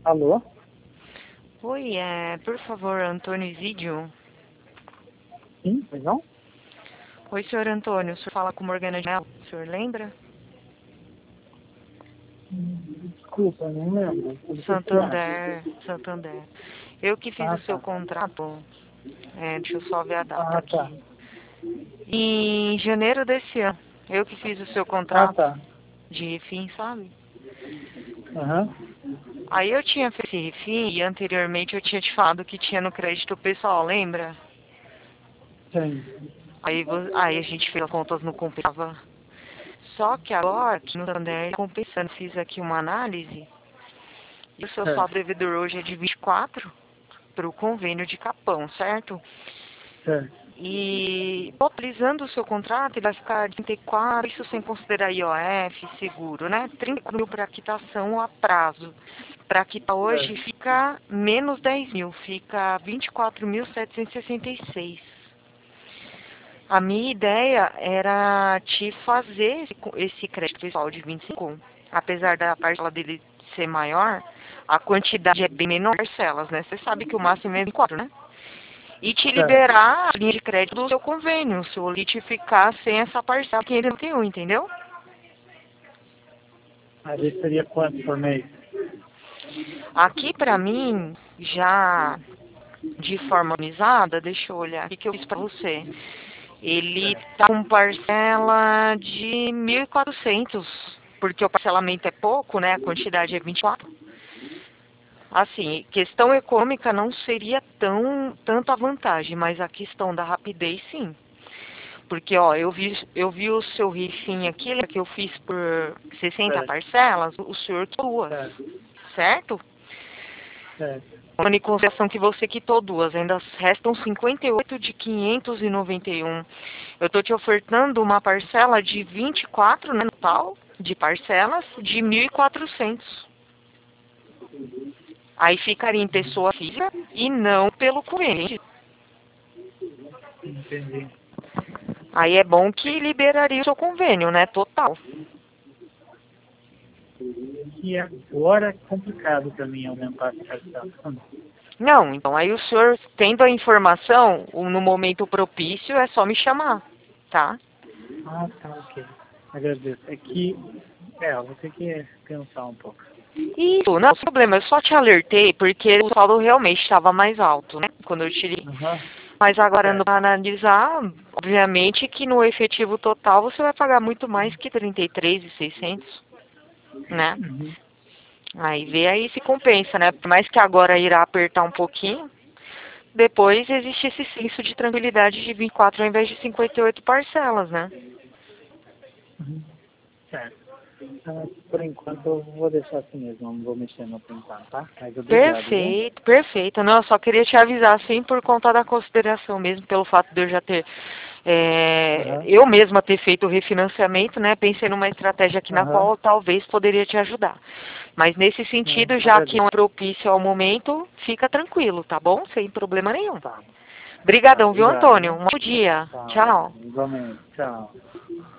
Alô? Oi, por favor, Antônio Isidio. Sim, pois não? Oi, senhor Antônio, o senhor fala com Morgana de Mello, o senhor lembra? Desculpa, não lembro. O que se trata? Santander. Eu que fiz Ah, o seu tá. contrato, deixa eu só ver a data Ah, tá. aqui. Em janeiro desse ano, eu que fiz o seu Ah, contrato tá. de refim, sabe? Aham. Aí eu tinha feito esse refim e anteriormente eu tinha te falado que tinha no crédito pessoal, lembra? Sim. Aí a gente fez as contas no compensava. Só que agora, aqui no Santander, compensando, fiz aqui uma análise. E o seu saldo Certo. devedor hoje é de 24 para o convênio de Capão, certo? Certo. E totalizando o seu contrato, ele vai ficar de 34, isso sem considerar IOF, seguro, né? 30 mil para quitação a prazo. Para quitar hoje Certo. fica menos 10 mil, fica 24.766. A minha ideia era te fazer esse crédito pessoal de 25. Apesar da parcela dele ser maior, a quantidade é bem menor parcelas, né? Você sabe que o máximo é 24, né? E te Certo. liberar a linha de crédito do seu convênio, se o LIT ficar sem essa parcela que ainda não tem um, entendeu? Aí seria quanto por mês? Aqui pra mim, já de forma organizada, deixa eu olhar o que eu fiz pra você. Ele Certo. tá com parcela de 1.400, porque o parcelamento é pouco, né? A quantidade é 24. Assim, questão econômica não seria tanta vantagem, mas a questão da rapidez, sim. Porque, ó, eu vi o seu rifinho aqui, lembra que eu fiz por 60 Certo. parcelas, o senhor quitou duas, Certo. certo? Certo. Levando em consideração que você quitou duas, ainda restam 58 de 591. Eu estou te ofertando uma parcela de 24, né, no total, de parcelas, de 1.400. Aí ficaria em pessoa física e não pelo convênio. Entendi. Aí é bom que liberaria o seu convênio, né, total. E agora é complicado para mim aumentar essa parcela. Não, então aí o senhor, tendo a informação, no momento propício, é só me chamar, tá? Ah, tá, ok. Agradeço. É que, eu vou ter que pensar um pouco. Isso, não tem problema, eu só te alertei porque o saldo realmente estava mais alto, né? Quando eu tirei. Aham. Mas agora, no Certo. analisar, obviamente que no efetivo total você vai pagar muito mais que 33.600, né? Uhum. Aí vê aí se compensa, né? Por mais que agora irá apertar um pouquinho, depois existe esse senso de tranquilidade de 24 ao invés de 58 parcelas, né? Uhum. Certo. Por enquanto eu vou deixar assim mesmo, não vou mexer no por enquanto, tá? Mas obrigado, viu? Perfeito, perfeito. Não, eu só queria te avisar, assim, por conta da consideração mesmo, pelo fato de eu já ter, Aham, eu mesma ter feito o refinanciamento, né? Pensei numa estratégia aqui na aham. qual talvez poderia te ajudar. Mas nesse É, sentido, já que não é agradeço. propício ao momento, fica tranquilo, tá bom? Sem problema nenhum. Tá, tá, Obrigadão, viu, obrigado, Antônio? viu? Um bom dia. Tá, Tchau. igualmente. Tchau.